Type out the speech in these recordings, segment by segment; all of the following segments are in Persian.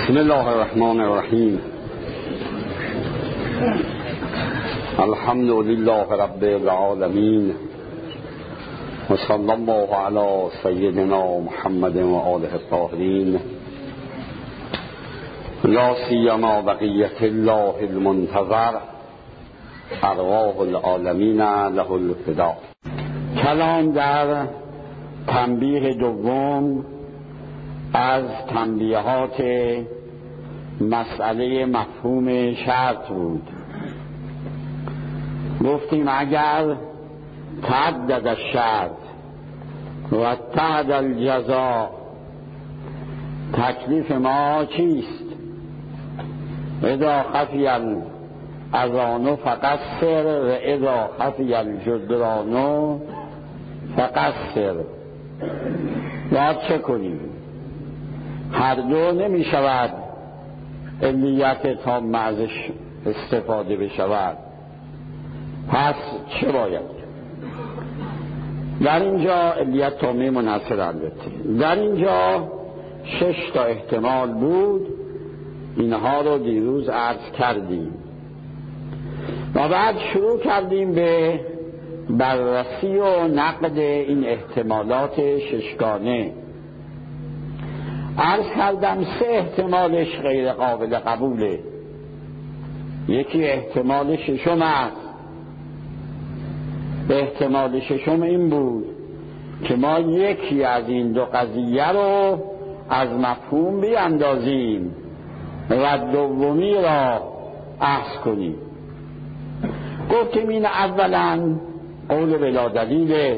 بسم الله الرحمن الرحیم. الحمد لله رب العالمین و صلی الله علی سیدنا محمد و آله الطاهرین، لا سیما بقیة الله المنتظر ارواح العالمین له الفدا. کلام در تنبیه دوم از تنبیهات مسئله مفهوم شرط بود. گفتیم اگر تعدد الشرط و تعدد الجزاء، تکلیف ما چیست؟ اذا خفی الاذان فقصر و اذا خفی الجدران فقصر. باید چه کنیم؟ هر دو نمی شود علیت تام ازش استفاده بشود. پس چه باید؟ در اینجا علیت تامه منحصر البته. در اینجا 6 تا احتمال بود، اینها رو دیروز عرض کردیم و بعد شروع کردیم به بررسی و نقد این احتمالات 6گانه. عرض کردم 3 احتمالش غیر قابل قبوله. یکی احتمال ششم است. احتمال ششم این بود که ما یکی از این دو قضیه رو از مفهوم بیاندازیم و دومی را اخذ کنیم. گفتیم این اولا قول بلا دلیل،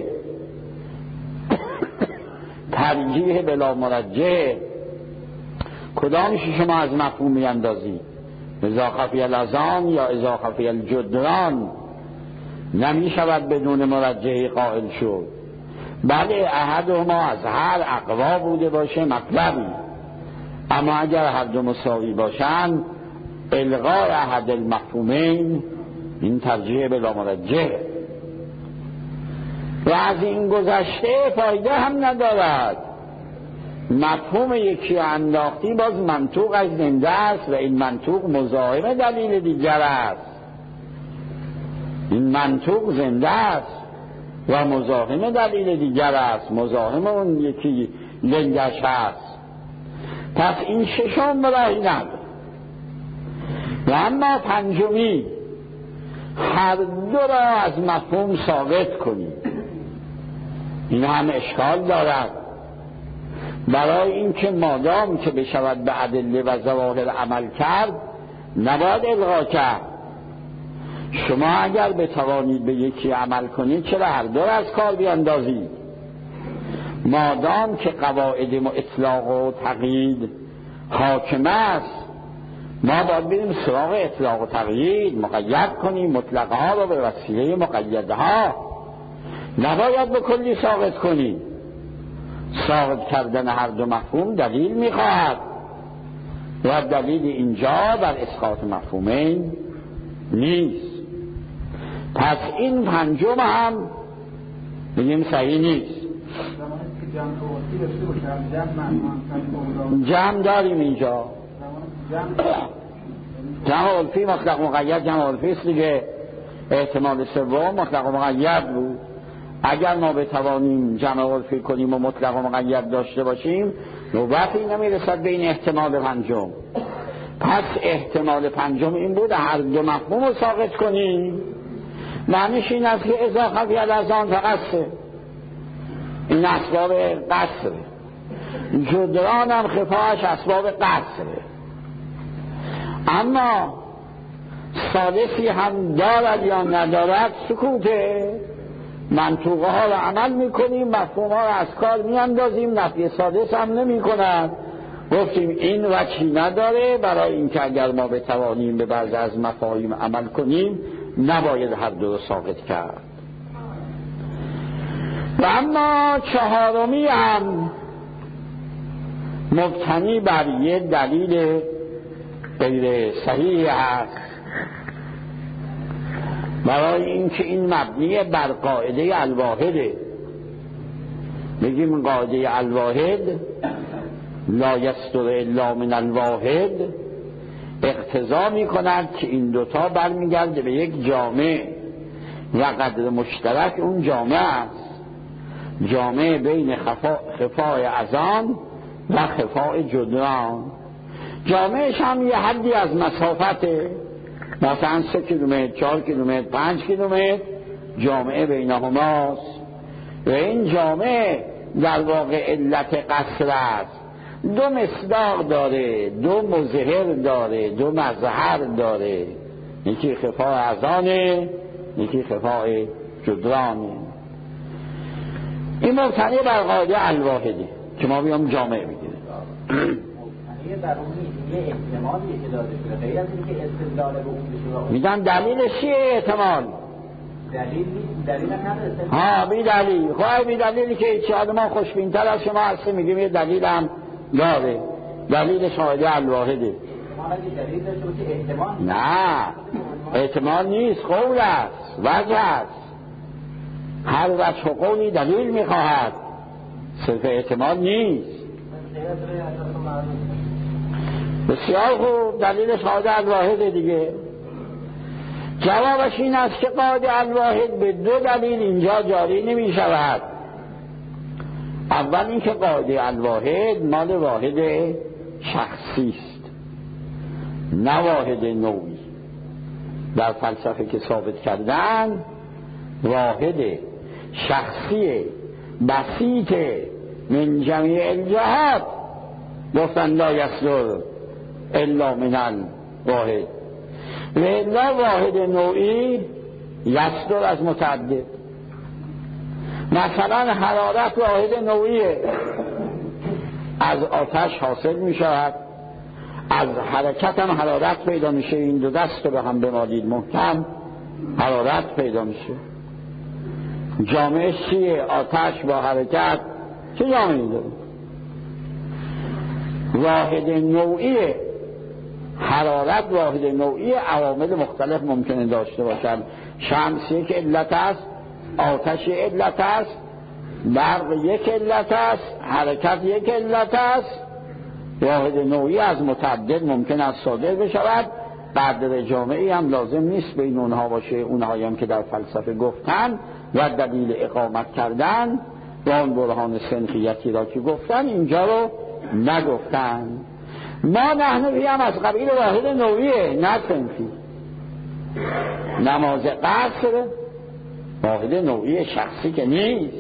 ترجیح بلا مرجح. کدامش شما از مفهوم میاندازید؟ اذا خفی الاذان یا اذا خفی الجدران؟ نمی شود بدون مرجحی قائل شد. بله احدهما از هر اقوا بوده باشه مطلبی، اما اگر هر دو مساوی باشند الغاء احد المفهومین، این ترجیح بلا مرجح. و از این گذشته فایده هم ندارد. مفهوم یکی انداختی باز منطوق از زنده است و این منطوق مزاحم دلیل دیگر است. این منطوق زنده است و مزاحم دلیل دیگر است، مزاحم اون یکی لنگش است. پس این ششم راهی نداره. و اما پنجمی، هر دو را از مفهوم ثابت کنیم، این هم اشکال دارد. برای اینکه مادام که بشود به ادله و ظواهر عمل کرد نباید الغا کرد. شما اگر بتوانید به یکی عمل کنید چرا هر دو را از کار بیاندازید؟ مادام که قواعد اطلاق و تقیید حاکم است، ما باید بریم سراغ اطلاق و تقیید، مقید کنیم مطلقها رو به وسیله مقیدها، نباید به کلی ساقط کنیم. ساقط کردن هر دو مفهوم دلیل میخواهد و دلیل اینجا بر اسقاط مفهومین نیست. پس این پنجم هم بگیم صحیح نیست. جمع داریم اینجا، جمع علفی مطلق مقید جمع علفی است دیگه. احتمال سوم مطلق مقید بود. اگر ما بتوانیم جمع علفی کنیم و مطلق مقید داشته باشیم نوبتی نمیرسد به این احتمال پنجم. پس احتمال پنجم این بود هر دو مفهوم رو ساقط کنیم. معنیش این است که اذا خفی الاذان فقصر، این اسباب قصر. جدران هم خفاش اسباب قصر. اما ثالثی هم دارد یا ندارد سکوته. منطوقه ها رو عمل میکنیم، مفهوم ها رو از کار میاندازیم، نفی ثالث هم نمی کند. گفتیم این وجهی نداره. برای اینکه اگر ما بتوانیم به بعض از مفاهیم عمل کنیم نباید هر دو رو ساقط کرد. و اما چهارمی هم مبتنی بر یه دلیل غیر صحیح است. برای اینکه این مبنی بر قاعده الواحده. بگیم قاعده الواحد لا یصدر الا من الواحد اقتضا می کند که این دوتا برمیگرده به یک جامع و قدر مشترک اون جامع است، جامع بین خفای اذان و خفای جدران. جامعش هم یه حدی از مسافته، مثلا 3 کیلومتر، 4 کیلومتر، 5 کیلومتر جامعه بینهماست و این جامعه در واقع علت قصر است. 2 مصداق داره، 2 مظهر داره، 2 مظهر داره، یکی خفای اذانه، یکی خفای جدرانه. این مبتنی بر قاعده الواحده که ما بیام جامع بگیریم. مبتنی بر اون یه احتمالی که داده شده، غیر از اینکه استدلال به اون بشه. میگن دلیلش چیه احتمال؟ دلیل نداره. ها بی دلیل. خواهی بی دلیلی که هیچ آدم خوشبین‌تر از شما هستی میگیم یه دلیل هم داره. دلیلش قاعده الواحده. دلیل داشته باشه احتمال؟ نه احتمال نیست، قول است، وجه است. هر وجه قولی دلیل میخواهد، صرف احتمال نیست. بسیار خوب، دلیلش قاعده الواحده دیگه. جوابش این است که قاعده الواحد به 2 دلیل اینجا جاری نمی شود. اول اینکه قاعده الواحد مال واحد شخصی است، نه واحد نوعی. در فلسفه که ثابت کردن واحد شخصی بسیط من جمیع الجهات گفتن لا یصدر الا من الواحد و الا واحد نوعی یصدر از متعدد. مثلا حرارت واحد نوعیه، از آتش حاصل می شود، از حرکت هم حرارت پیدا میشه. این 2 دست رو به هم بمالید محکم حرارت پیدا میشه. جامعه چیه؟ آتش با حرکت چه جامعه داره؟ واحد نوعی حرارت واحد نوعی عوامل مختلف ممکنه داشته باشند. شمس یک علت است، آتش یک علت است، برق یک علت است، حرکت یک علت است. واحد نوعی از متعدد ممکن است صادر بشود. قدر جامعی هم لازم نیست بین اونها باشه، اونهایی هم که در فلسفه گفتن و دلیل اقامت کردن و اون برهان سنخیتی را که گفتن اینجا رو نگفتن. ما نحنفی هم از قبیل واحد نوعیه، نه سنخی. نماز قصر واحد نوعی شخصی که نیست.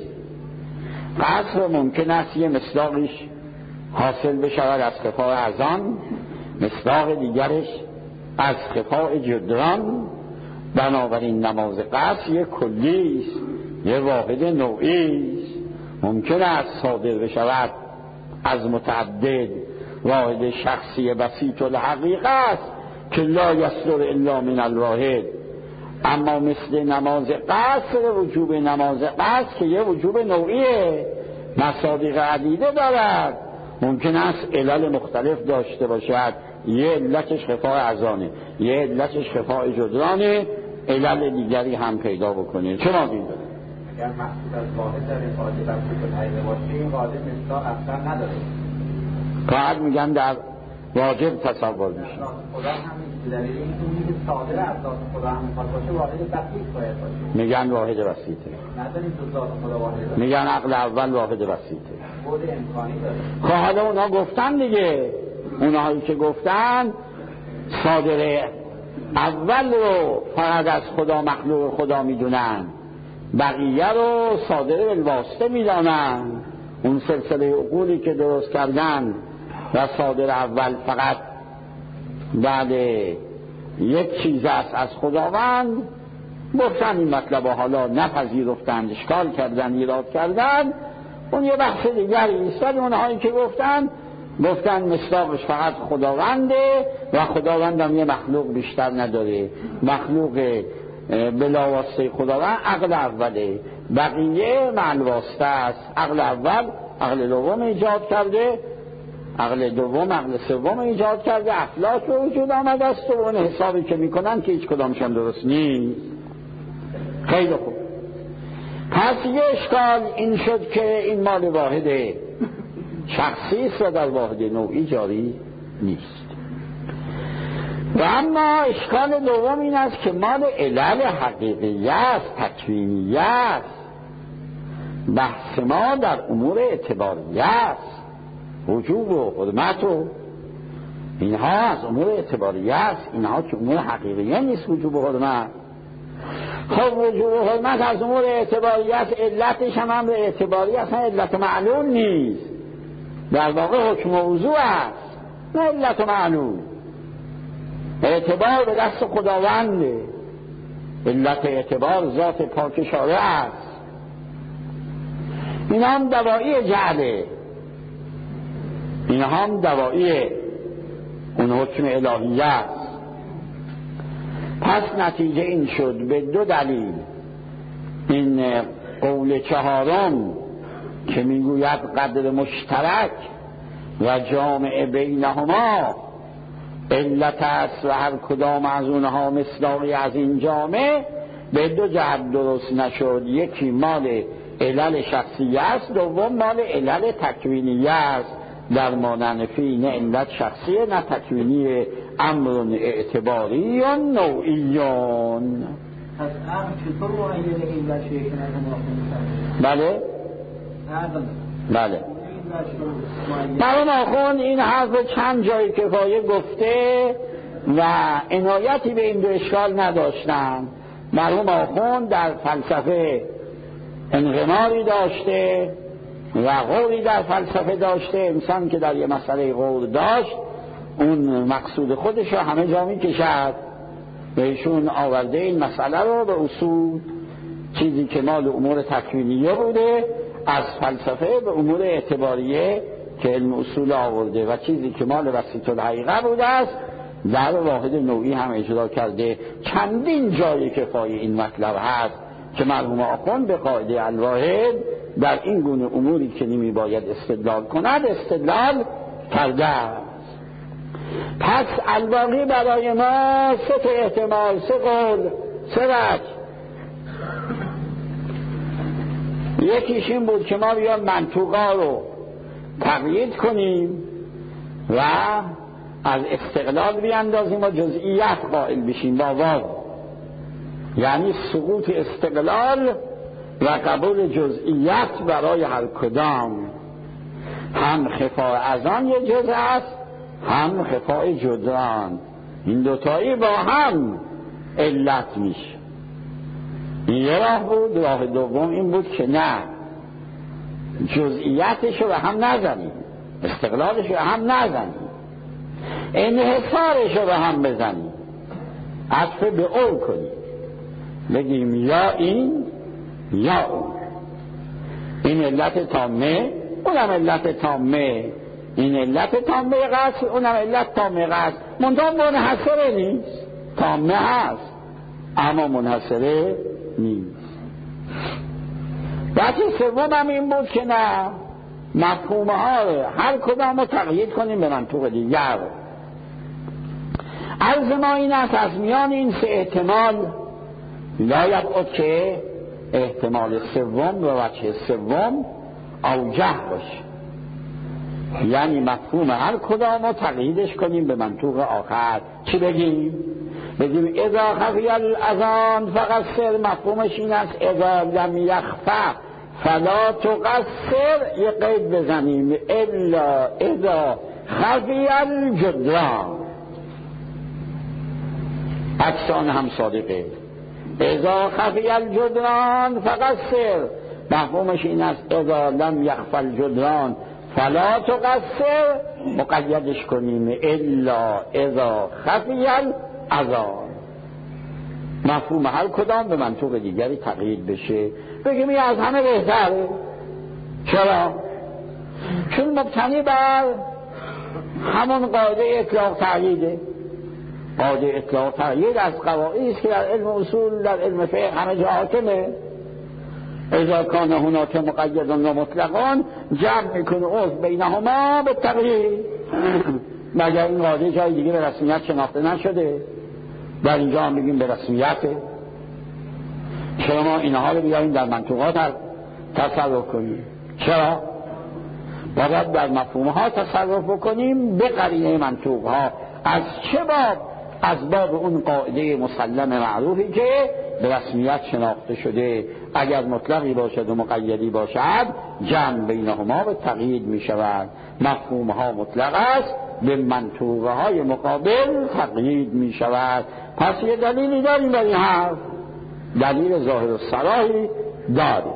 قصر ممکن است یه مصداقش حاصل بشود از خفای اذان، مصداق دیگرش از خفای جدران. بنابراین نماز قصر یک کلی است، یک واحد نوعی است. ممکن است صادر بشود از متعدد، واحد شخصی بسیط الحقیقه است که لا یصدر الا من الواحد. اما مثل نماز قصر، وجوب نماز قصر که یه وجوب نوعیه، مصادیق عدیده دارد. ممکن است علل مختلف داشته باشد، یه علتش خفای اذانه، یه علتش خفای جدرانه، علل دیگری هم پیدا بکنه. چه ما دید داره؟ اگر محصول از واحد در این قاعده بسیط الحقیقه باشه، این قاعده مصداق اصلا نداره. قاعد میگن در واجب تصور میشه. خدا همین دلیل این که صادر از ذات خدا هم میخواد باشه، واحد بسیط باید باشه. میگن واحد بسیطه. نداریم تو ذات خدا واحد بسیط. میگن عقل اول واحد بسیطه. بود امکانی داره. خب حالا اونا گفتن دیگه، اونهایی که گفتن صادر اول رو فقط از خدا مخلوق خدا میدونن، بقیه رو صادر بالواسطه میدانن. اون سلسله عقولی که درست کردن و صادر اول فقط بعد یک چیز است از خداوند، گفتن این مطلب حالا نپذیرفتند، اشکال کردن، ایراد کردن، اون یه بحث دیگری است. اونهایی که گفتن مصداقش فقط خداونده و خداوند هم یه مخلوق بیشتر نداره، مخلوق بلا واسطه خداوند عقل اوله، بقیه مع واسطه است. عقل اول عقل دوم ایجاد کرده، عقل دوم عقل سوم ایجاد کرده، افلاک به وجود آمده است و اون حسابی که میکنن که هیچ کدامشان درست نیست. خیلی خوب. پس یه اشکال این شد که این مال واحده شخصی است و در واحد نوعی جاری نیست. و اما اشکال دوم این است که مال علل حقیقی است، تکوینی است. بحث ما در امور اعتباری است، وجوب و حرمت و اینها از امور اعتباری است، اینها که امور حقیقیه نیست. وجوب و حرمت، خب وجوب و حرمت از امور اعتباری است، علتش هم امر اعتباری است، علت معلول نیست، در واقع حکم موضوع است، نه علت معلول. اعتبار به دست خداونده، علت اعتبار ذات پاک شارع است. این هم دوایی جعله، این هم دوایی اون حکم الهی است. پس نتیجه این شد به دو دلیل. این قول چهارم که میگوید قدر مشترک و جامع بینهما علت است و هر کدام از اونها مصداقی از این جامع، به دو جهت درست نشد. یکی مال علل شخصی است، دوم مال علل تکوینی است. در ما ننفی نه علت شخصیه نه تکوینی، امر اعتباری یا نوعی. پس عقل چطور معین علت شیء که بله؟ عقل بله. مرحوم آخوند این حرف چند جای کفایه گفته و عنایتی به این دو اشکال نداشتن. مرحوم آخوند در فلسفه انغماری داشته و قولی در فلسفه داشته. انسان که در یه مسئله قول داشت، اون مقصود خودش رو همه جا می کشد و ایشون آورده این مسئله رو به اصول، چیزی که مال امور تکوینیه بوده از فلسفه به امور اعتباریه که علم اصول آورده و چیزی که مال وسیط الحقیقه بوده است در واحد نوعی هم اجرا کرده. چندین جای کفایه این مطلب هست که مرحوم آخوند به قاعده الواحد در این گونه اموری که نمی باید استدلال کند استدلال کرده است. پس الباقی برای ما سه احتمال، سه قول، سه وجه. یکیش این بود که ما بیان منطوقا رو تقیید کنیم و از استقلال بیاندازیم و جزئیت قائل بشیم با واو، یعنی سقوط استقلال و قبول جزئیت برای هر کدام. هم خفاء از آن یه جزء است، هم خفاء جدران. این دوتایی با هم علت میشه. این یه راه بود. راه دوم این بود که نه، جزئیاتش رو به هم نزنیم، استقلالش رو به هم نزنیم، انحصارش رو به هم بزنیم، عطف به اول کنیم، بگیم یا این یا اون. این علت تامه، اونم علت تامه. این علت تامه قصد، اونم علت تامه قصد. منتها منحصره نیست. تامه هست اما منحصره نیست. بحث سوم هم این بود که نه، مفهوم ها هر کدام رو تقیید کنیم به منطوق دیگر. عرض ما این است از میان این سه احتمال لا یبعد که احتمال سوم و وجه سوم اوجه باشه، یعنی مفهوم هر کدام رو تقییدش کنیم به منطوق آخر. چی بگیم؟ بگیم اذا خفی الاذان فقصر. مفهومش این است اذا لم یخفى فلا تقصر. یه قید بزنیم الا اذا خفی الجدران. اکسان هم صادقه. اذا خفی الجدران فقصر. مفهومش این است اذا لم یخفى الجدران فلا تقصر. مقیدش کنیم الا اذا خفی الاذان. مفهوم هر کدام به منطوق دیگری تقیید بشه. بگیم این از همه بهتره. چرا؟ چون مبتنی بر همون قاعده اطلاق تقییده. قاعده اطلاق تقیید از قواعدی است که در علم اصول، در علم فقه همه جا حاکمه. اذا کان هناک مقید و مطلقان جمع میکنه عرف بینهما به تقیید. مگر این قاعده جای دیگه به رسمیت شناخته نشده؟ در اینجا هم بگیم به رسمیته. چرا ما اینها رو بیاییم در منطوقات تصرف کنیم؟ چرا؟ و باید در مفهوم ها تصرف بکنیم به قرینه منطوق ها. از چه باب؟ از باب اون قاعده مسلم معروفی که به رسمیت شناخته شده، اگر مطلقی باشد و مقیدی باشد جمع بینهما به تقیید می شود. مفهوم ها مطلق است، به منطوق های مقابل تقیید می شود. پس یه دلیلی داریم برای این حرف، دلیل ظاهر و صراحی داریم.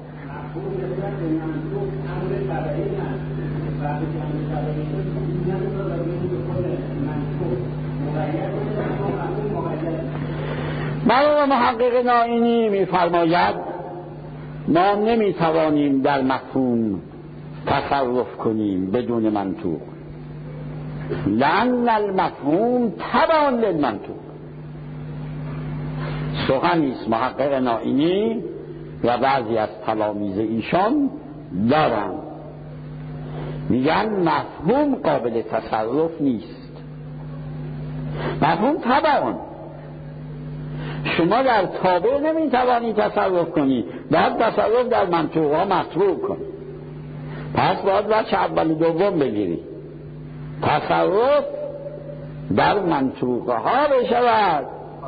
مرحوم محقق نائینی می‌فرماید ما نمی‌توانیم در مفهوم تصرف کنیم بدون منطوق، لأن المفهوم تبع للمنطوق. سخنی است محقق نائینی و بعضی از تلامیذ ایشان دارند، میگن مفهوم قابل تصرف نیست، مفهوم تبع. شما در تابع نمیتوانی تصرف کنی، باید تصرف در منطوق ها مطلوب کنی. پس باید بچه اول دوم بگیری، تصرف در منطوق ها بشود.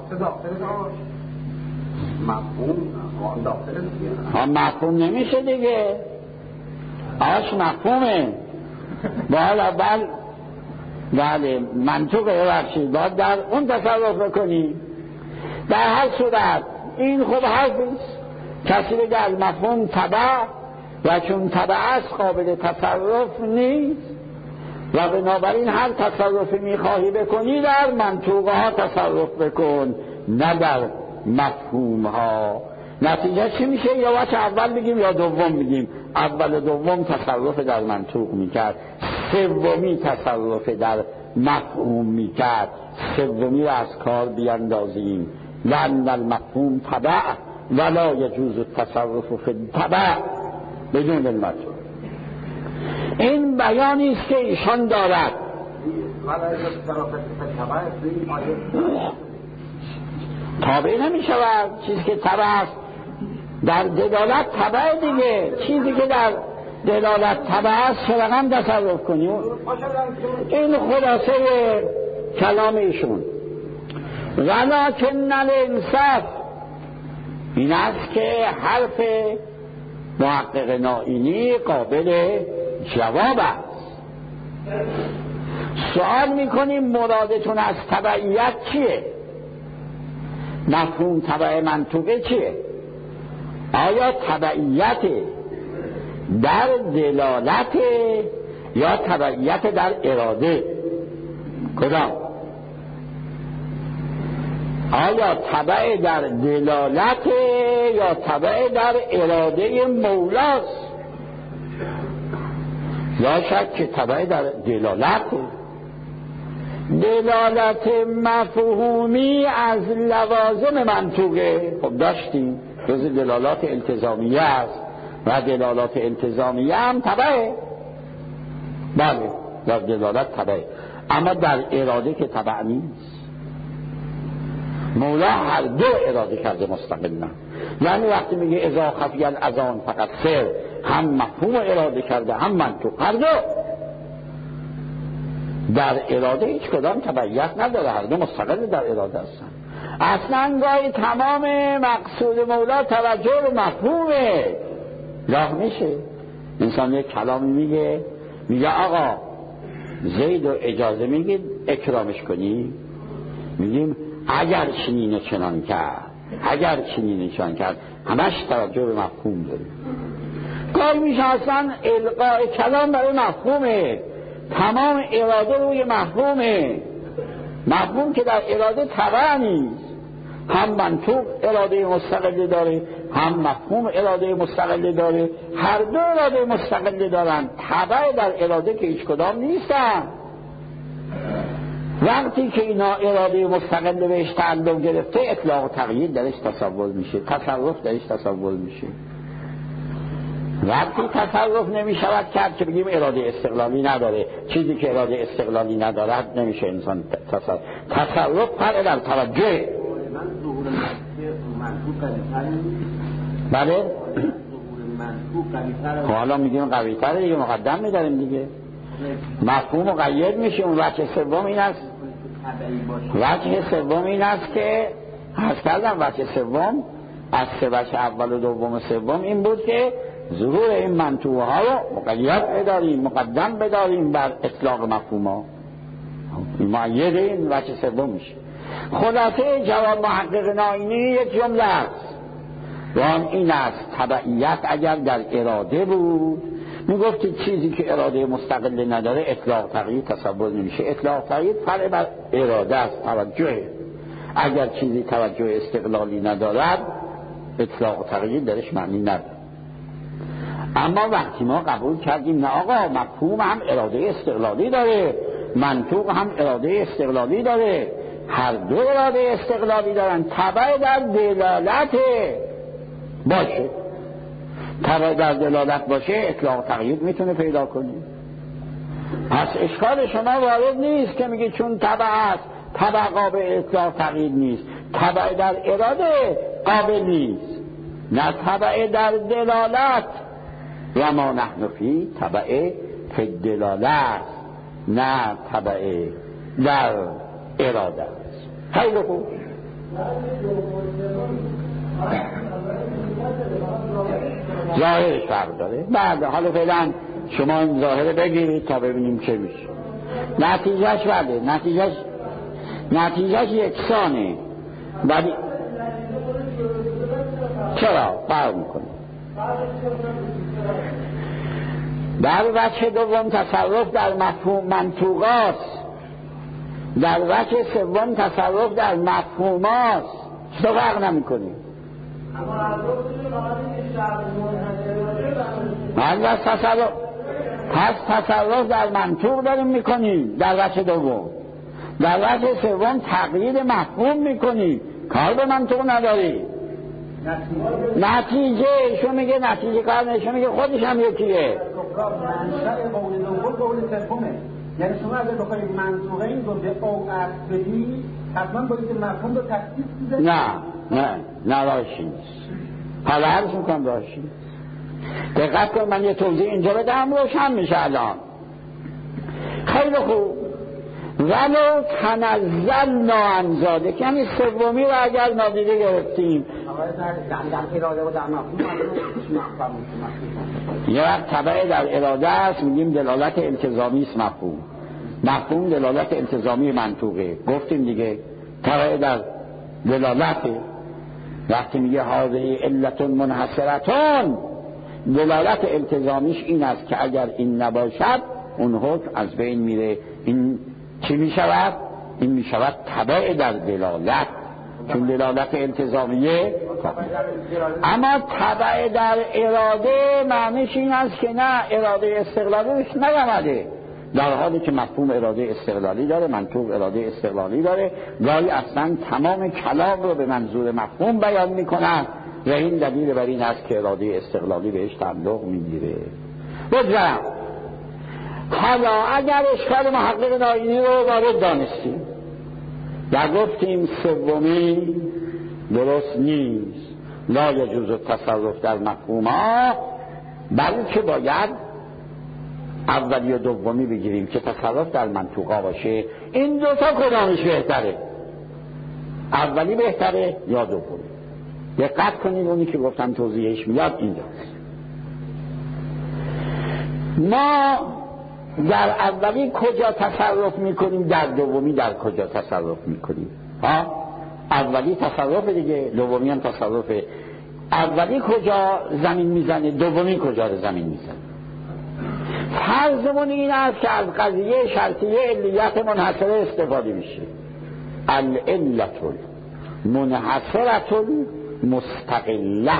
مفهوم نمیشه دیگه، آش مفهومه. باید اول بله منطوقه بخشید، باید در اون تصرف بکنی. در هر صورت این خب حرفیست، کسی که در مفهوم تبع و چون تبع است قابل تصرف نیست و بنابراین هر تصرفی میخواهی بکنی در منطوق ها تصرف بکن، نه در مفهوم ها. نتیجه چی میشه؟ یا وقت اول بگیم یا دوم بگیم. اول و دوم تصرف در منطوق میکرد، سومی تصرف در مفهوم میکرد، سومی را از کار بیاندازیم. لأن المفهوم تبع ولا يجوز التصرف في التبع بدون المطلوب. این بیانی است که ایشان دارد. تابع نمی شود چیزی که تبع است، در دلالت تبع دیگه. چیزی که در دلالت تبع است چه رقم تصرف کنیم؟ این خلاصه کلام ایشون. ولکن الانصاف این است که حرف محقق نائینی قابل جواب است. سوال میکنیم مرادتون از تبعیت چیه؟ مفهوم تبع منطوقه چیه؟ آیا تبعیت در دلالت یا تبعیت در اراده؟ کدام؟ آیا تبع در دلالت یا تبع در اراده مولاست؟ لا شک که تبع در دلالت. دلالت مفهومی از لوازم منطوقه خب داشتیم، جز دلالات التزامیه است و دلالات التزامیه هم تبعه. بله در دلالت تبعه، اما در اراده که تبع نیست. مولا هر دو اراده کرده مستقلا، یعنی وقتی میگه اذا خفی الاذان فقط سر، هم مفهوم اراده کرده هم منطوق، هر دو. در اراده هیچ کدام تبعیت نداره، هر دو مستقل در اراده هستن. اصلا گاهی تمام مقصود مولا توجه به مفهومه. راه میشه انسان یک کلامی میگه آقا زید و اجازه میگید اکرامش کنی، میگیم اگر چنین چنان کرد، اگر چنین چنان کرد، همش توجه به مفهوم داره. کار میشه اصلا القاء کلام برای مفهومه، تمام اراده روی مفهومه. مفهوم که در اراده تبع نیست، هم منطوق اراده مستقلی داره هم مفهوم اراده مستقلی داره، هر دو اراده مستقلی دارن، تبع در اراده که هیچ کدام نیستن. وقتی که اینا اراده مستقل بهش تعلق گرفته، اطلاق و تقیید درش تصور میشه، تصرف درش تصور میشه. وقتی تصرف نمی شود کرد که بگیم اراده استقلالی نداره، چیزی که اراده استقلالی ندارد نمیشه انسان تصرف فرق در توجه. ظهور منطوق بله منطوق قوی‌تره. حالا میگیم قوی‌تره دیگه، مقدم می‌داریم دیگه. مفهوم مقید میشه. اون وجه سوم این است، وجه سوم این است که عرض کردم وجه سوم از سه وجه اول و دوم و سوم این بود که ظهور این منطوق ها رو مقید بداریم، مقدم بداریم بر اطلاق مفهوم ها. مؤید این وجه سوم میشه. خلاصه جواب محقق نائینی یک جمله است و آن این است: تبعیت اگر در اراده بود، میگفتی چیزی که اراده مستقل نداره اطلاق تقیید تصور نمیشه. اطلاق تقیید فرع بر اراده است، توجه. اگر چیزی توجه استقلالی ندارد اطلاق تقیید درش معنی نداره. اما وقتی ما قبول کردیم نه آقا، مفهوم هم اراده استقلالی داره، منطوق هم اراده استقلالی داره، هر دو اراده استقلالی دارن، تبع در دلالت باشه، تبع در دلالت باشه اطلاق تقیید میتونه پیدا کنیم. پس اشکال شما وارد نیست که میگه چون تبع است تبع قابل اطلاق تقیید نیست، تبع در اراده قابل نیست، نه تبع در دلالت. و ما نحن فی تبع فی دلالت، نه تبع در اراده. خیلی خوب. ظاهرش فرق داره. بعد حالا فعلا شما این ظاهره بگیرید تا ببینیم چه میشه. نتیجهش بده، نتیجهش یکسانه، ولی چرا فرق میکنه؟ در وجه دوم تصرف در مفهوم منطوقاست، در وجه سوم تصرف در مفهوماست. چطور فرق نمیکنه؟ پس تصرف در منطوق داریم میکنیم در وجه دوم، در وجه سوم تقیید مفهوم میکنیم، کار به منطوق نداری. نتیجه شو میگه، نتیجه کار نشو میگه، خودش هم یکیه. یعنی شما اگر بخواید منطوقه این رو به او عرض بدی حتما باید مفهوم رو تفسیر بزنید. نه راشی نیست. حالا عرض میکنم راشی. دقت کن من یه توضیح اینجا بدم روشن میشه الان. خیلی خوب. ولو تنزلنا عن ذلک، یعنی سومی رو اگر نادیده گرفتیم در اراده و در مفهوم یه وقت تبع در اراده است میگیم دلالت التزامی است، مفهوم دلالت التزامی منطوقه. گفتیم دیگه تبع در دلالت. وقتی میگه هذه علت منحصرتون، دلالت التزامیش این است که اگر این نباشد اون حکم از بین میره. این چی میشود؟ این میشود تبع در دلالت، چون دلالت التزامیه. اما تبع در اراده معنیش این است که نه، اراده استقلالیش نیامده، در حالی که مفهوم اراده استقلالی داره، منطوق اراده استقلالی داره. گاهی اصلا تمام کلام رو به منظور مفهوم بیان میکنن و این دلیل بر این است که اراده استقلالی بهش تعلق میگیره. بگذارم حالا اگر اشکال محقق نائینی رو وارد دانستیم و گفتیم سومی درست نیست، لا یجوز التصرف در مفهوم‌ها، بلکه باید اولی و دومی بگیریم که تصرف در منطوقا باشه. این دوتا کدامش بهتره؟ اولی بهتره یا دومی؟ دقت کنید اونی که گفتم توضیحش میاد اینجاست. ما در اولی کجا تصرف میکنیم، در دومی در کجا تصرف میکنیم؟ اولی تصرف دیگه، دومی هم تصرفه. اولی کجا زمین میزنه، دومی کجا رو زمین میزنه. فرضمون این است که از قضیه شرطیه علیت منحصره استفاده میشه. العلت منحصرة مستقله،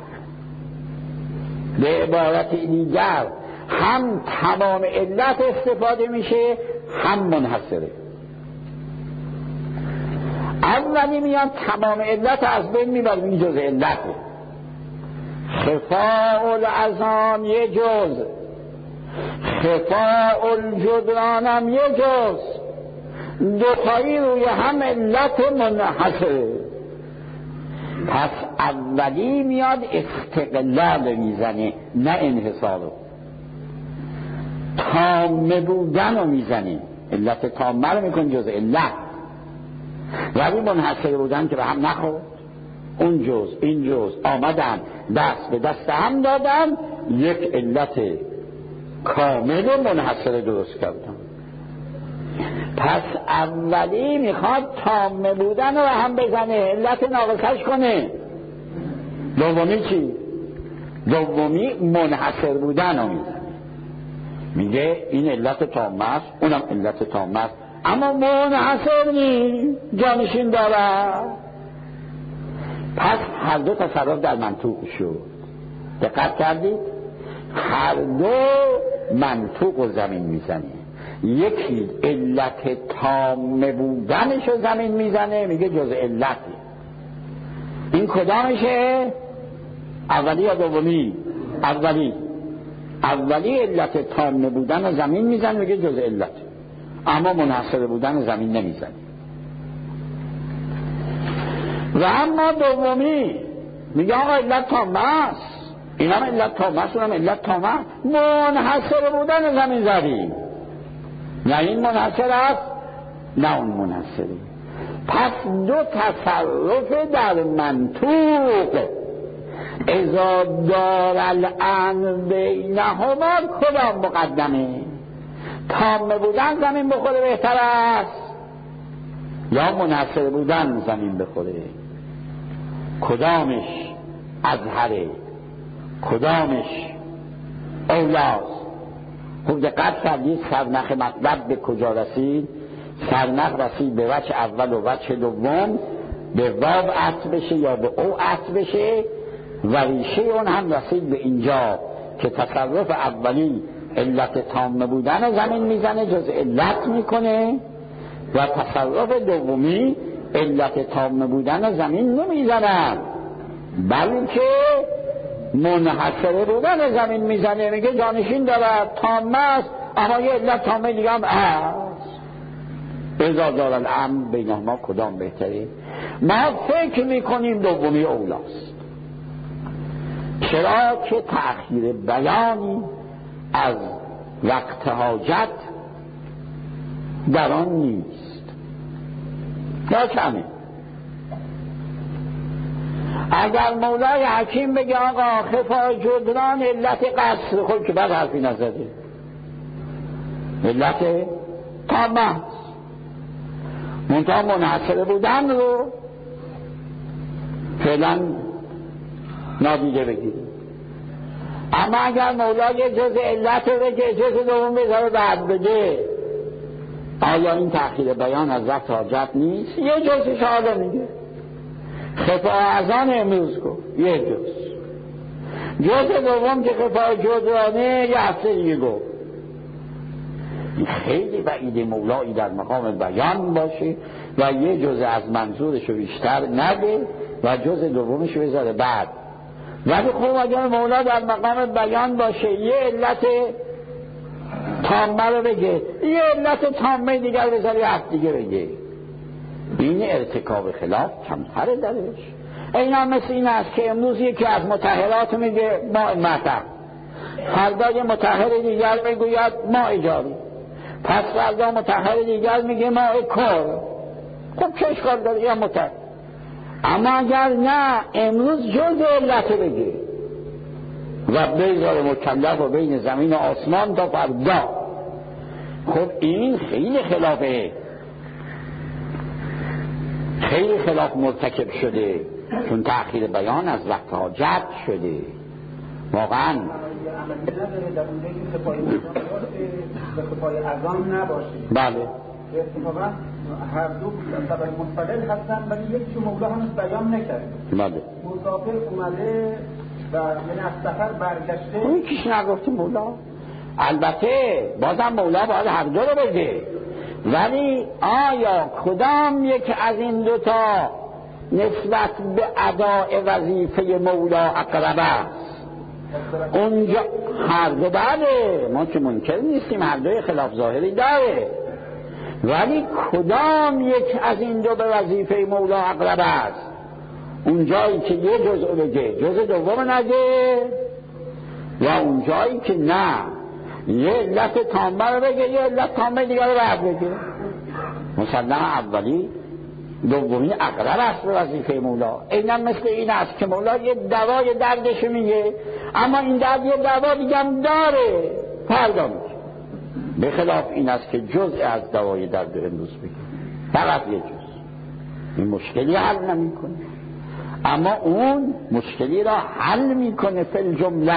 به عبارت دیگر هم تمام علت استفاده میشه هم منحصره. اولی میاد تمام علت از بین میبریم، این جز علته. خفاء الاذان یه جز، خفاء الجدران هم یه جز، دوتایی روی هم علت منحصره. پس اولی میاد استقلال میزنه نه انحصار رو، تامه بودن رو میزنه، علت تامه رو میکنه جز علت، ولی منحصر بودن که به هم نخورد، اون جز این جز آمدن دست به دست هم دادن، یک علت کامل و منحصر درست کردن. پس اولی میخواد تامه بودن رو هم بزنه، علت ناقصش کنه. دومی چی؟ دومی منحصر بودن رو میزنه، میگه این علت تامه است، اونم علت تامه است، اما منحصر نیست، جانشین داره. پس هر دو تصرف در منطوق شد. دقت کردید؟ هر دو منطوق و زمین میزنه. یکی علت تامه بودنش رو زمین میزنه، میگه جز علتی. این کدامشه؟ اولی یا دومی؟ اولی علت تامه بودن رو زمین میزنه، میگه جز علت، اما منحصر بودن زمین نمیزنه. و اما دومی میگه آقا علت تامه است، این هم علت تامه است، اون هم علت تامه است، منحصر بودن زمین زدیم، نه این منحصر است نه اون منحصره. پس دو تصرف در منطوق اذا دار الان بینهما کدام مقدمه؟ تامه بودن زمین بخوره بهتر است یا منحصر بودن زمین بخوره؟ کدامش اظهره؟ کدامش اولاست؟ خوب دقت کردید سرنخ مطلب به کجا رسید؟ سرنخ رسید به وجه اول و وجه دوم، به واو عطف بشه یا به او عطف بشه، و ریشه اون هم رسید به اینجا که تصرف اولی علت تامه بودن و زمین میزنه، جز علت میکنه، و تصرف دومی علت تامه بودن و زمین نمیزنه، بلکه منحصر بودن و زمین میزنه، میگه جانشین داره، تامه است، اما یه علت تامه دیگه هم هست. اذا دار الامر بینهما کدام بهتره؟ ما فکر میکنیم دومی اولاست. چرا که تأخیر بیانی از وقت حاجت در آن نیست. یا کمه. اگر مولای حکیم بگه آقا خفای جدران علت قصر، خود که بعد حرفی نزده، علت تامه است، منتها منحصر بودن رو فعلا نادیده بگیره. اما اگر مولای جز علت رو بگه، جز دوم بذاره بعد بگه، آیا این تأخیر بیان از وقت حاجت نیست؟ یه جزش حالا میگه خفا ازان امروز گفت، یه جز دوم که خفا جدرانه یه هفته دیگه گفت. این خیلی بعید مولایی در مقام بیان باشه و یه جز از منظورش رو بیشتر نده و جز دومش رو بذاره بعد. ولی خوب اگر مولا در مقام بیان باشه، یه علت تامه رو بگه، یه علت تامه دیگر بذاره یه هفته دیگه بگه، این ارتکاب خلاف کمتره درش. این هم مثل این است که امروز یکی از مطهرات میگه ماء معتق، فردا یه مطهر دیگر میگوید ماء جاری، پس فردا مطهر دیگر میگه ماء کر. خب چه اشکال داره؟ یا مطهر. اما اگر نه امروز جز علت بگه و بذاره مکلف و بین زمین و آسمان تا فردا، خب این خیلی خلافه، خیلی خلاف مرتکب شده، چون تأخیر بیان از وقت حاجت شده. واقعا به خفای اذان نباشه. بله اتفاقا هر دو خبر مستقل هستن، ولی یکی مولا هنوز بیان نکرده. بله مسافر اومده و یعنی از سفر برگشته، اون کیش نگفته مولا. البته بازم مولا باید هر دو رو بگه، ولی آیا کدام یک از این دوتا نسبت به اداء وظیفه مولا اقرب است؟ اونجا هر دو بله، ما که منکر نیستیم، هر دوی خلاف ظاهری داره، ولی کدام یک از این دو به وظیفه مولا اقرب است؟ اون جایی که یه جزء بگه جزء دوم نگه، یا اون جایی که نه یه علت تامه رو بگه یه علت تامه دیگر رو بعد بگه. مسلم اولی دومی اقرار است به وظیفه مولا. اینم مثل این است که مولا یه دوای دردش میگه، اما این درد یه دوا دیگه هم داره فردا میگه. به خلاف این است که جزء از دوای درد امروز بگه، فقط یه جزء، این مشکلی حل نمیکنه، اما اون مشکلی را حل میکنه فی الجمله.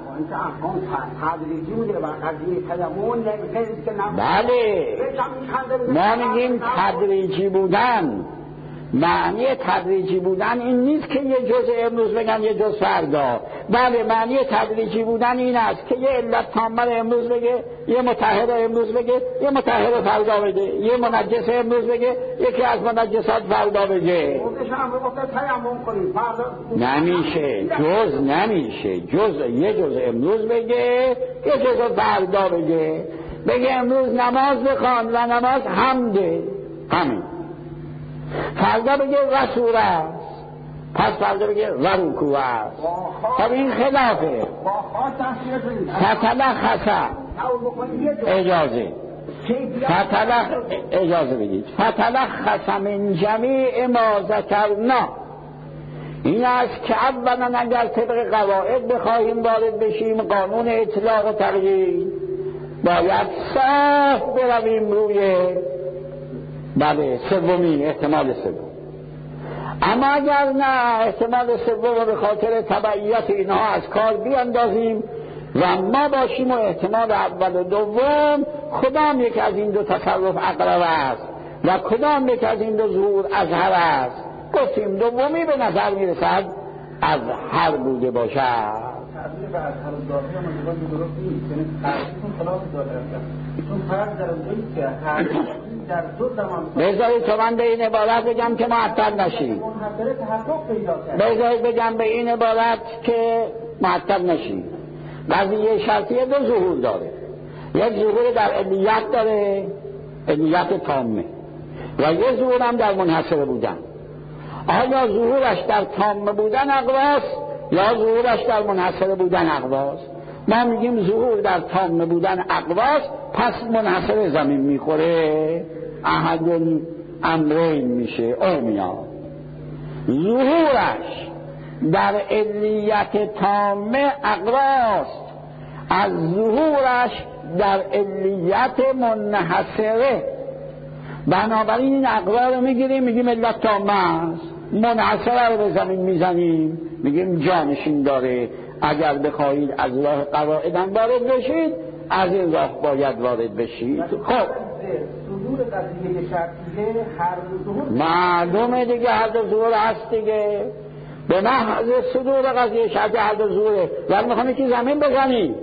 بله، ما میگیم تدریجی بودن. معنی تدریجی بودن این نیست که یه جزء امروز بگن یه جزء فردا. بله، معنی تدریجی بودن این است که یه علت تامه امروز بگه، یه مطهر امروز بگه، یه مطهر فردا بگه، یه منجس امروز بگه، یکی از منجسات فردا بگه. نمیشه، جز نمیشه. یه جزء امروز بگه، یه جزء فردا بگه. بگه امروز نماز بخوان و نماز حمده، همین. فردا بگه رسول است، پس فردا بگه ورکوع است. خب این خلافه. فتلخص اجازه بدید. فتلخص من جمیع ما ذکرنا، این است که اولا اگر طبق قواعد بخواهیم وارد بشیم قانون اطلاق و تغییر، باید صاف برویم روی سومی، احتمال سوم. اما اگر نه، احتمال سوم رو به خاطر تبعیت اینها از کار بیاندازیم و ما باشیم و احتمال اول و دوم کدام یک از این دو تصرف اقرب است و کدام یک از این دو ظهور اظهر است. گفتیم دومی به نظر میرسد از هر بوده باشد. بذارید تو من به این عبارت بگم که معطل نشید. بذارید بگم به این عبارت که معطل نشید. قضیه شرطیه دو ظهور داره. یک ظهور در علیت داره، علیت تامه، و یک ظهور هم در منحصر بودن. آیا ظهورش در تامه بودن اقواست یا ظهورش در منحصر بودن اقواست؟ ما میگیم ظهور در تامه بودن اقواست، پس منحصر زمین میخوره، احد امرین میشه او میاد. ظهورش در علیت تامه اقواست، از ظهورش در علیت منحصره. بنابراین این اقوا رو میگیریم میگیم علت تامه است، منحصره رو به زمین میزنیم میگیم جانشین داره. اگر بخواهید از راه قواعدم وارد بشید، از این راه باید وارد بشید. خب معلومه دیگه هر دو ظهور هست دیگه، به محض صدور قضیه شرطی هر دو ظهوره. ولی میخوام یکی زمین بزنی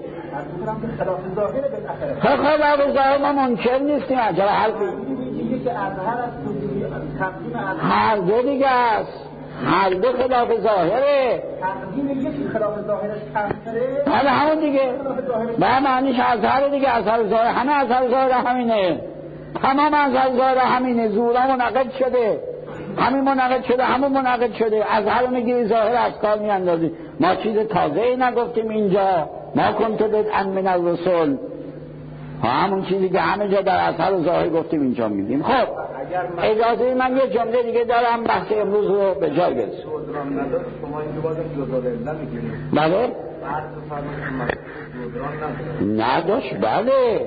خلاف ظاهر ما منکر نیستیم، عجب حرفی هر دو دیگه است، هر دو خلاف ظاهره. بله همون دیگه، به معنیش اظهر دیگه، اظهر ظاهر، همه اظهر ظاهر همینه، تمام اظهر ظاهر همینه. زورا منعقد شده، همین منعقد شده، همون منعقد شده. اظهر میگیری ظاهر از کار میاندازی. ما چیز تازه‌ای نگفتیم اینجا، ما کنت بدعا من الرسل، همون چیزی که همه جا در اظهر و ظاهر گفتیم اینجا میگیم. خب اجازه من یه جمله دیگه دارم بحث امروز رو به جای برسونم. بله نداشت. بله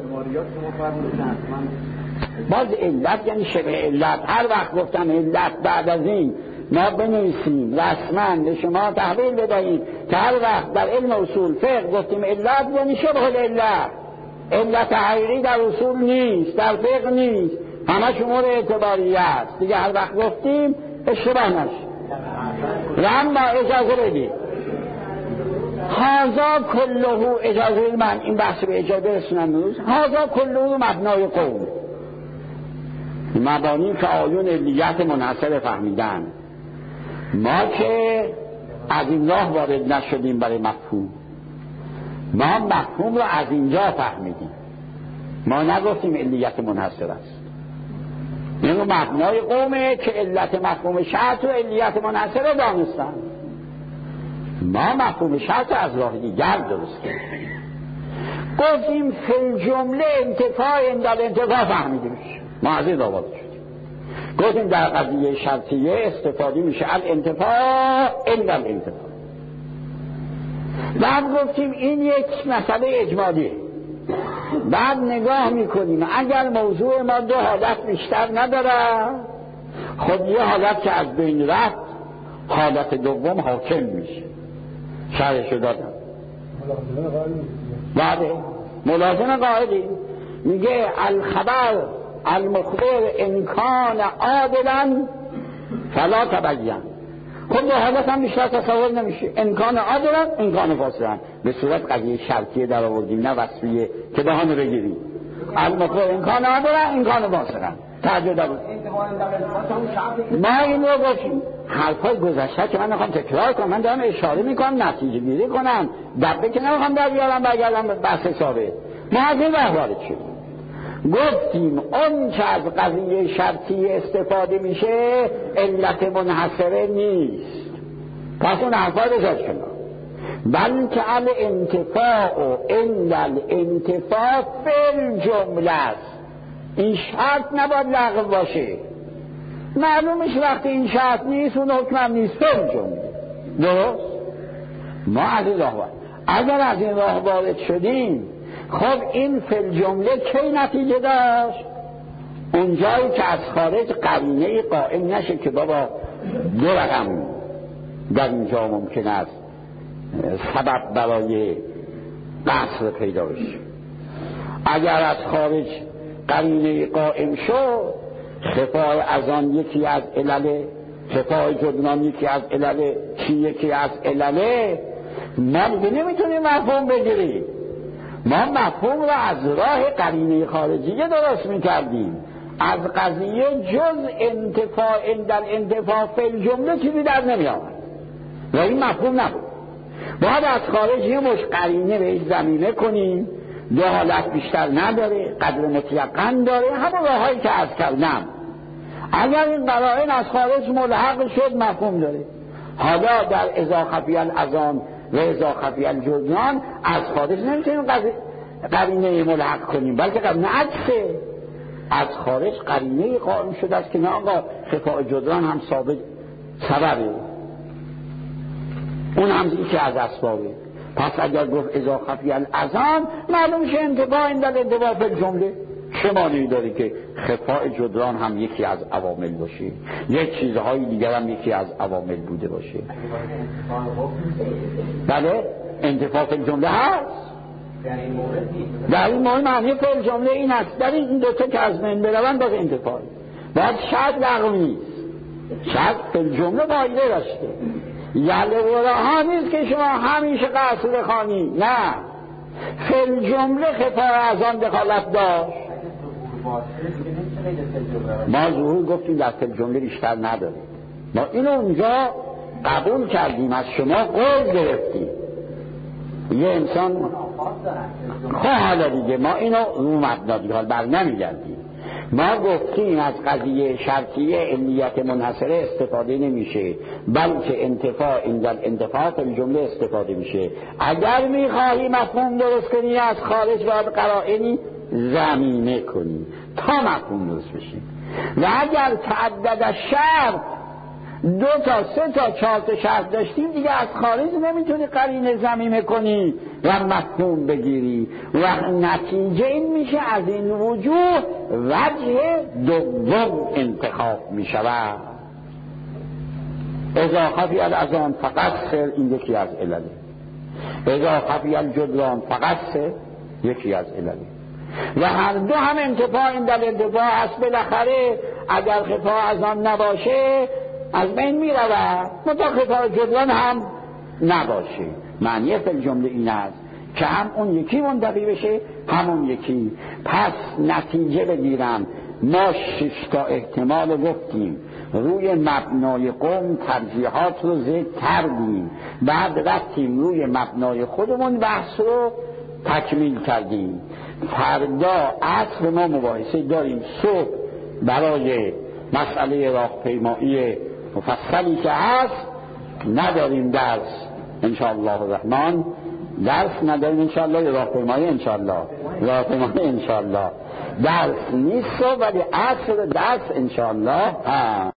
باز علت یعنی شبه علت. هر وقت گفتم علت بعد از این ما بنویسیم رسما به شما تحویل بدهید که هر وقت در علم اصول فقه گفتیم علت یعنی شبه العلت. علت حقیقی در اصول نیست، در فقه نیست، همه شمور اعتباری است دیگه. هر وقت گفتیم اشتباه نشه. اما اجازه بدید هذا کله، اجازه من این بحث به اجازه برسونم روز. هذا کله مبنای قول، مبانی که آیون علیت منحصر فهمیدن. ما که از این راه وارد نشدیم برای مفهوم، ما مفهوم رو از اینجا فهمیدیم. ما نگفتیم علیت منحصر است، این مبنای قومه که علت مفهوم شرط و علیت منحصر رو دانستن. ما مفهوم شرط از راه دیگر درست کردیم، گفتیم فی جمله انتفاع اندال انتفاع فهمیده میشه، ما از این آواز شدیم. گفتیم در قضیه شرطیه استفاده میشه الانتفاع اندال انتفاع. بعد گفتیم این یک مسئله اجمالیه. بعد نگاه میکنیم اگر موضوع ما دو حالت بیشتر نداره، خب یه حالت که از بین رفت حالت دوم حاکم میشه. شرحشو دادم. بعد ملازم قائلی میگه الخبر المخبر انکان عادلا فلا تبین. خب دو حالت هم بیشتر تصور نمیشه، امکان عادلا امکان فاسدن. به صورت قضیه شرطیه در آوردیم نه وصفیه که دهانو بگیریم. المخبر امکان عادلا امکان فاسدن تعجب بود. ما این رو گفتیم حرفای گذشته که من نخوام تکرار کنم، من دارم اشاره میکنم نتیجه گیری کنم، دبه که نمیخوام در بیارم برگردم بحث حسابه. ما از این وارد شدیم، گفتیم اون که از قضیه شرطی استفاده میشه علت منحصره نیست. پس اون حرفا رو جاش کنم، بلکه الانتفاع و اندل انتفاع فی جمله است. این شرط نباید لغو باشه. معلومش وقتی این شرط نیست اون حکمم نیست فی جمله. درست؟ ما از این راه اگر از این راه وارد شدیم، خب این فی جمله کی نتیجه داشت؟ اونجایی که از خارج قرینه قائم نشه که بابا دو رقم در اینجا ممکن است سبب برای قصر پیدا بشه. اگر از خارج قرینه قائم شد، خفای از آن یکی از علله، خفای جدنان یکی از علله، چی یکی از علله، ما نمیتونیم مفهوم بگیریم. ما مفهوم را از راه قرینه خارجیه درست میکردیم. از قضیه جز انتفاع در انتفاع فی جمله چیزی در نمی آمد و این مفهوم نبود. باید از خارج یه مش قرینه بهش زمینه کنیم، دو حالت بیشتر نداره، قدر متیقن داره، همون راه هایی که عرض کردم. اگر این قرائن از خارج ملحق شد مفهوم داره. حالا در اذا خفی الاذان و اذا خفی الجدران از خارج نمیتونیم قرینه ملحق کنیم، بلکه قرینه عکسه. از خارج قرینه قائم شده است که نه آقا خفای جدران هم ثابت سببه، اون هم یکی از اسبابه. پس اگر گفت اذا خفی الاذان معلوم شه انتفاع این در انتفاع فی الجمله. چه معنی داره که خفای جدران هم یکی از عوامل باشه، یک چیزهای دیگر هم یکی از عوامل بوده باشه؟ بله انتفاع فی الجمله هست. در این مورد معنی فی الجمله این است، در این دوتا که از من بروند باز انتفاع باید شرط لغو نیست، شرط فی الجمله قاعده داشته. یله ورها نیست که شما همیشه قصر خانی، نه، فی الجمله خفای از آن دخالت داشت. ما ظهور گفتیم در فی الجمله بیشتر نداریم، ما اینو اونجا قبول کردیم، از شما قول گرفتیم. یه انسان حالا دیگه ما اینو رو مبنا دیگه حال بر نمیگردیم. ما گفتیم از قضیه شرطیه علیت منحصره استفاده نمیشه، بلکه انتفاع اندل انتفاع فی جمله استفاده میشه. اگر میخواهی مفهوم درست کنی از خارج باید قرائنی زمینه کنی تا مفهوم درست بشه. و اگر تعدد شرط 2 تا 3 تا 4 تا شرط داشتیم دیگه از خارج نمیتونی قرینه زمینه کنی و مفهوم بگیری و نتیجه این میشه از این وجوه وجه دوم انتخاب میشود. اذا خفی الاذان فقط سر، این یکی از علله. اذا خفی الجدران فقط سر، یکی از علله. و هر دو هم انتفاع این در انتفاع است. بالاخره اگر خفا از آن نباشه از بین می رود، متا خفا جدران هم نباشه. معنی فی الجمله این است که هم اون یکی منتفی بشه همون یکی. پس نتیجه بگیرم، ما 6 تا احتمال گفتیم، روی مبنای قوم ترجیحات رو ذکر کردیم، بعد رفتیم روی مبنای خودمون بحث رو تکمیل کردیم. فردا عصر ما مباحثه داریم، صبح برای مسئله راهپیمایی مفصلی که هست نداریم درس انشاءالله الرحمن، درس نداریم انشاءالله، راهپیمایی انشاءالله، راهپیمایی انشاءالله درس نیست ولی عصر درس انشاءالله